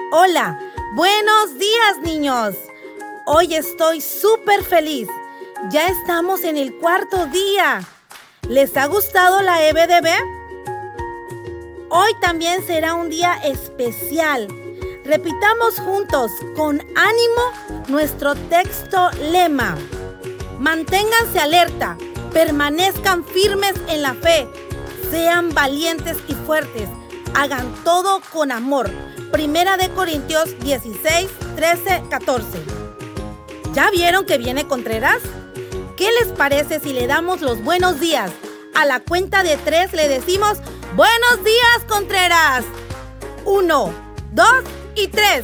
Hola, buenos días, niños. Hoy estoy súper feliz. Ya estamos en el cuarto día. ¿Les ha gustado la EBDB? Hoy también será un día especial. Repitamos juntos, con ánimo, nuestro texto lema. Manténganse alerta, permanezcan firmes en la fe, sean valientes y fuertes, hagan todo con amor. Primera de Corintios 16, 13, 14. ¿Ya vieron que viene Contreras? ¿Qué les parece si le damos los buenos días? A la cuenta de 3 le decimos, ¡buenos días, Contreras! 1, 2 y 3.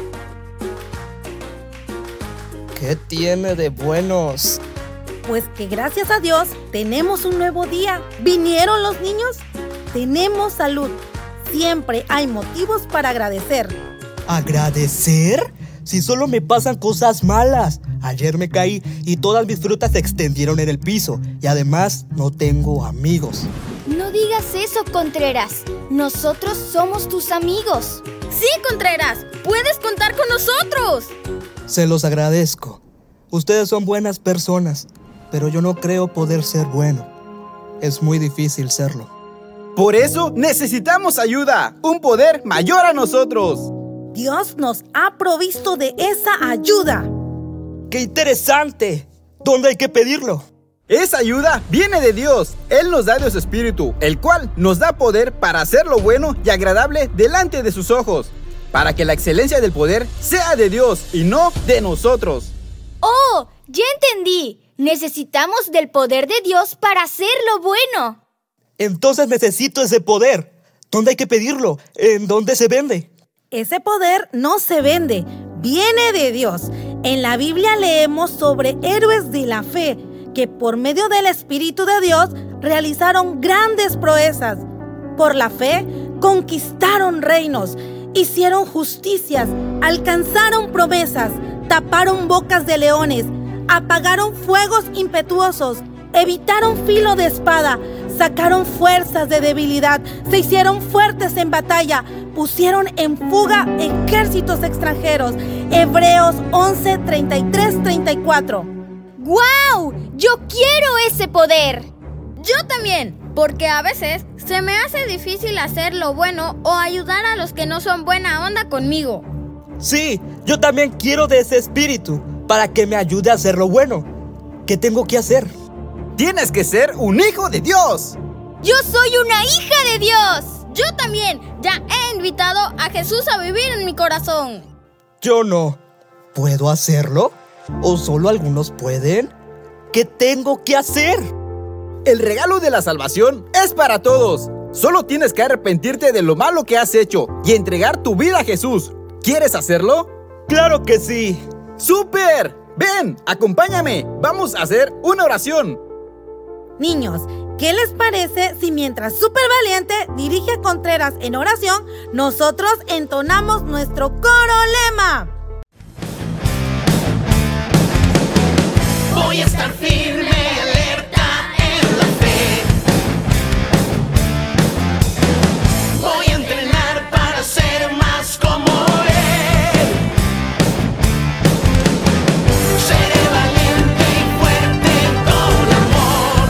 ¿Qué tiene de buenos? Pues que gracias a Dios tenemos un nuevo día. ¿Vinieron los niños? Tenemos salud. Siempre hay motivos para agradecer. ¿Agradecer? Si solo me pasan cosas malas. Ayer me caí y todas mis frutas se extendieron en el piso. Y además no tengo amigos. No digas eso, Contreras. Nosotros somos tus amigos. Sí, Contreras, puedes contar con nosotros. Se los agradezco. Ustedes son buenas personas, pero yo no creo poder ser bueno. Es muy difícil serlo. Por eso necesitamos ayuda, un poder mayor a nosotros. Dios nos ha provisto de esa ayuda. ¡Qué interesante! ¿Dónde hay que pedirlo? Esa ayuda viene de Dios. Él nos da de su espíritu, el cual nos da poder para hacer lo bueno y agradable delante de sus ojos, para que la excelencia del poder sea de Dios y no de nosotros. ¡Oh! ¡Ya entendí! Necesitamos del poder de Dios para hacer lo bueno. Entonces necesito ese poder. ¿Dónde hay que pedirlo? ¿En dónde se vende? Ese poder no se vende, viene de Dios. En la Biblia leemos sobre héroes de la fe que por medio del Espíritu de Dios realizaron grandes proezas. Por la fe conquistaron reinos, hicieron justicias, alcanzaron promesas, taparon bocas de leones, apagaron fuegos impetuosos, evitaron filo de espada, sacaron fuerzas de debilidad, se hicieron fuertes en batalla, pusieron en fuga ejércitos extranjeros. Hebreos 11, 33, 34. ¡Guau! ¡Yo quiero ese poder! Yo también, porque a veces se me hace difícil hacer lo bueno o ayudar a los que no son buena onda conmigo. Sí, yo también quiero de ese espíritu para que me ayude a hacer lo bueno. ¿Qué tengo que hacer? Tienes que ser un hijo de Dios. ¡Yo soy una hija de Dios! Yo también, ya he invitado a Jesús a vivir en mi corazón. Yo no. ¿Puedo hacerlo? ¿O solo algunos pueden? ¿Qué tengo que hacer? El regalo de la salvación es para todos. Solo tienes que arrepentirte de lo malo que has hecho y entregar tu vida a Jesús. ¿Quieres hacerlo? ¡Claro que sí! ¡Súper! Ven, acompáñame. Vamos a hacer una oración. Niños, ¿qué les parece si mientras Súper Valiente dirige a Contreras en oración, nosotros entonamos nuestro coro lema? Voy a estar firme, alerta en la fe. Voy a entrenar para ser más como Él. Seré valiente y fuerte con amor,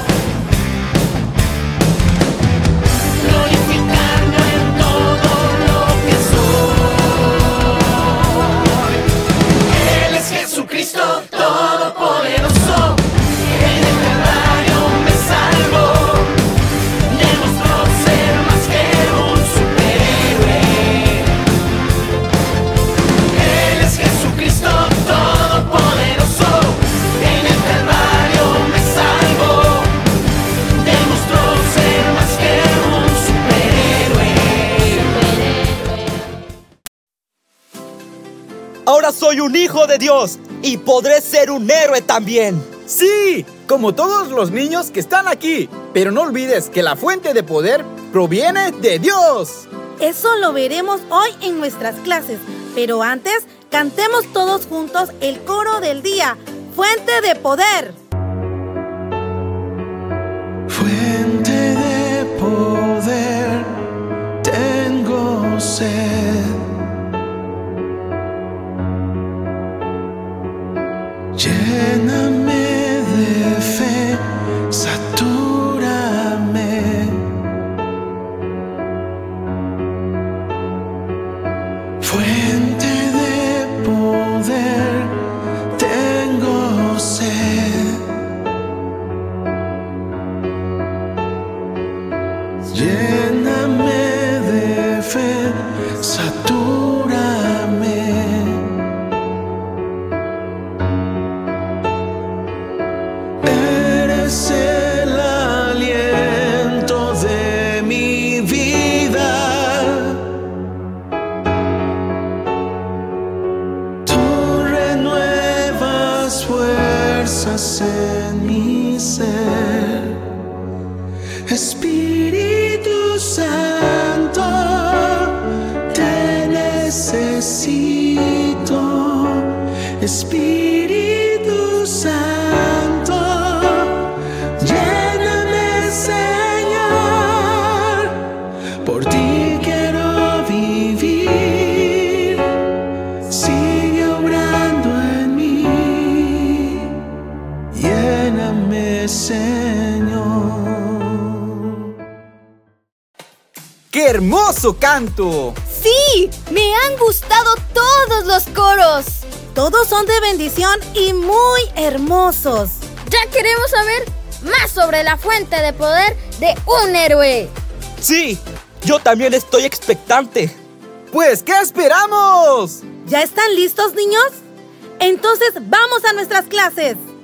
glorificando en todo lo que soy. Él es Jesucristo Todopoderoso. En el Calvario me salvó, demostró ser más que un superhéroe. Él es Jesucristo Todopoderoso. En el Calvario me salvó, demostró ser más que un superhéroe. Ahora soy un hijo de Dios y podré ser un héroe también. ¡Sí! Como todos los niños que están aquí. Pero no olvides que la fuente de poder proviene de Dios. Eso lo veremos hoy en nuestras clases. Pero antes, cantemos todos juntos el coro del día. Fuente de poder. Fuente de poder, tengo sed. fuente de poder, tengo sed. Lléname de fe, satúrame. Eres el aliento de mi vida. Tú renuevas fuerzas en mi ser. Espíritu Santo, te necesito. Espíritu Santo, lléname, Señor. Por ti quiero vivir. Sigue obrando en mí. Lléname, Señor. ¡Qué hermoso canto! ¡Sí! ¡Me han gustado todos los coros! Todos son de bendición y muy hermosos. Ya queremos saber más sobre la fuente de poder de un héroe. Sí, yo también estoy expectante. Pues, ¿qué esperamos? ¿Ya están listos, niños? Entonces, vamos a nuestras clases.